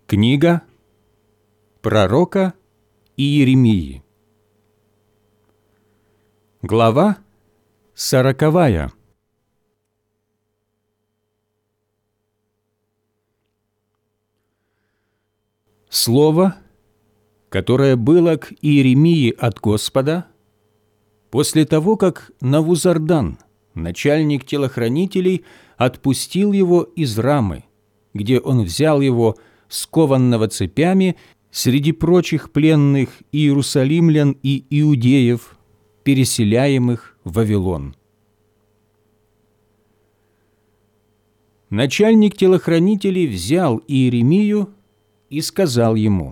Книга пророка Иеремии. Глава 40. Слово, которое было к Иеремии от Господа после того, как Навузардан, начальник телохранителей, отпустил его из Рамы, где он взял его скованного цепями среди прочих пленных иерусалимлян и иудеев, переселяемых в Вавилон. Начальник телохранителей взял Иеремию и сказал ему: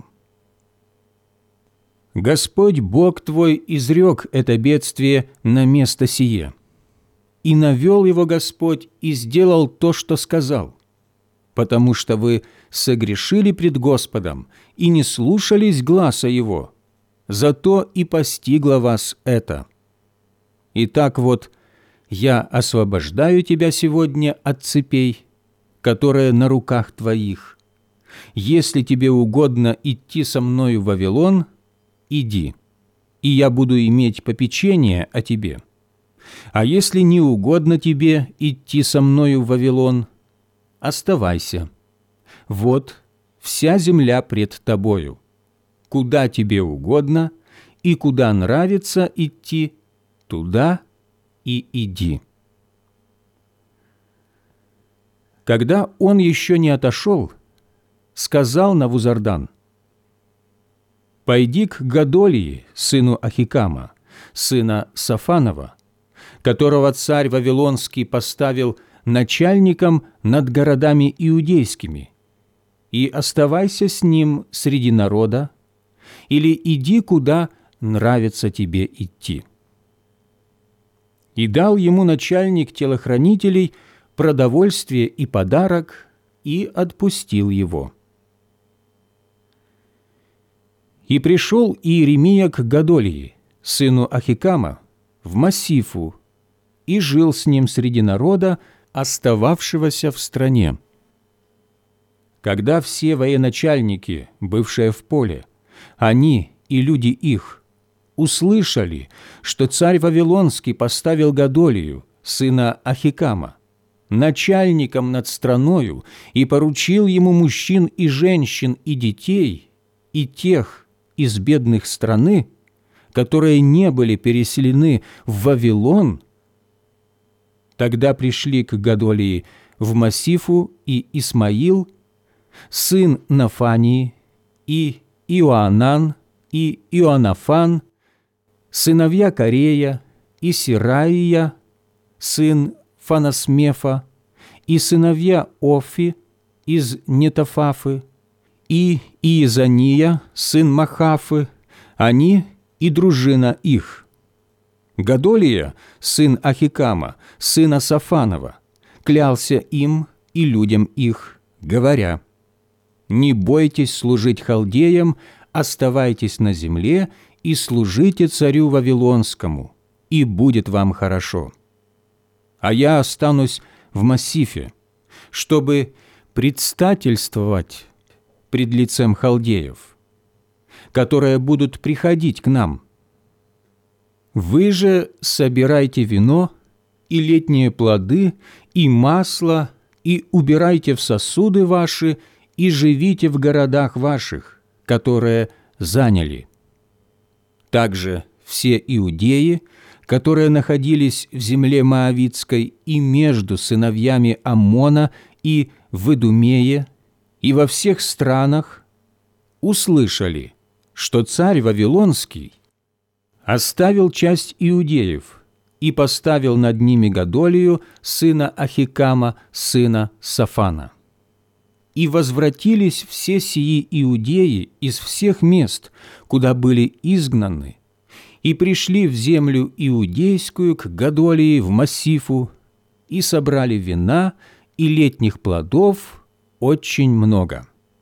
«Господь Бог твой изрек это бедствие на место сие, и навел его Господь и сделал то, что сказал, потому что вы согрешили пред Господом и не слушались гласа Его, зато и постигло вас это. Итак, вот я освобождаю тебя сегодня от цепей, которые на руках твоих. Если тебе угодно идти со мною в Вавилон, иди, и я буду иметь попечение о тебе. А если не угодно тебе идти со мною в Вавилон, оставайся. Вот вся земля пред тобою. Куда тебе угодно и куда нравится идти, туда и иди». Когда он еще не отошел, сказал Навузардан: «Пойди к Годолии, сыну Ахикама, сына Сафанова, которого царь Вавилонский поставил начальником над городами иудейскими, и оставайся с ним среди народа, или иди, куда нравится тебе идти». И дал ему начальник телохранителей продовольствие и подарок, и отпустил его. И пришел Иеремия к Годолии, сыну Ахикама, в Массифу, и жил с ним среди народа, остававшегося в стране. Когда все военачальники, бывшие в поле, они и люди их, услышали, что царь Вавилонский поставил Годолию, сына Ахикама, начальником над страною и поручил ему мужчин и женщин и детей, и тех из бедных страны, которые не были переселены в Вавилон, тогда пришли к Годолии в Массифу и Исмаил, сын Нафании, и Иоанан, и Иоаннафан, сыновья Карея, и Сираия, сын Фанасмефа, и сыновья Офи из Нетофафы, и Иезания, сын Махафы, они и дружина их. Годолия, сын Ахикама, сына Сафанова, клялся им и людям их, говоря: «Не бойтесь служить халдеям, оставайтесь на земле и служите царю Вавилонскому, и будет вам хорошо. А я останусь в Массифе, чтобы предстательствовать пред лицем халдеев, которые будут приходить к нам. Вы же собирайте вино и летние плоды, и масло, и убирайте в сосуды ваши, и живите в городах ваших, которые заняли. Также все иудеи, которые находились в земле Моавитской и между сыновьями Аммона и в Идумее, и во всех странах, услышали, что царь Вавилонский оставил часть иудеев и поставил над ними Годолию, сына Ахикама, сына Сафана. И возвратились все сии иудеи из всех мест, куда были изгнаны, и пришли в землю иудейскую к Годолии в Массифу, и собрали вина и летних плодов очень много.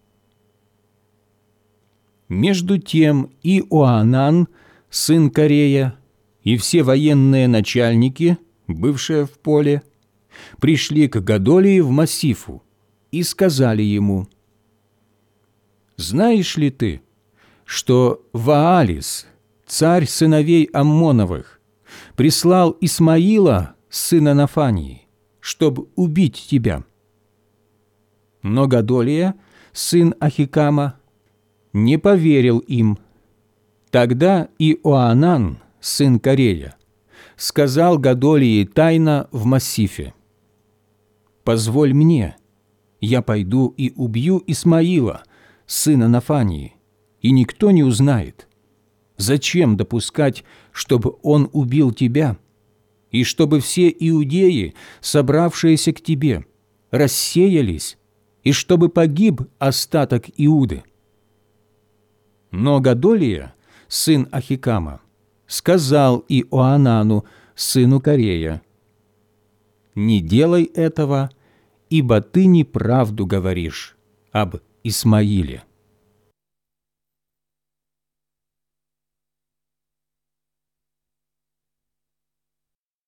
Между тем Иоанан, сын Карея, и все военные начальники, бывшие в поле, пришли к Годолии в Массифу и сказали ему: знаешь ли ты, что Ваалис, царь сыновей Аммоновых, прислал Исмаила, сына Нафании, чтобы убить тебя? Но Годолия, сын Ахикама, не поверил им. Тогда Иоанан, сын Карея, сказал Годолии тайно в Массифе: «Позволь мне, я пойду и убью Исмаила, сына Нафании, и никто не узнает. Зачем допускать, чтобы он убил тебя, и чтобы все иудеи, собравшиеся к тебе, рассеялись, и чтобы погиб остаток Иуды?» Но Годолия, сын Ахикама, сказал Иоанану, сыну Карея: «Не делай этого, ибо ты неправду говоришь об Исмаиле».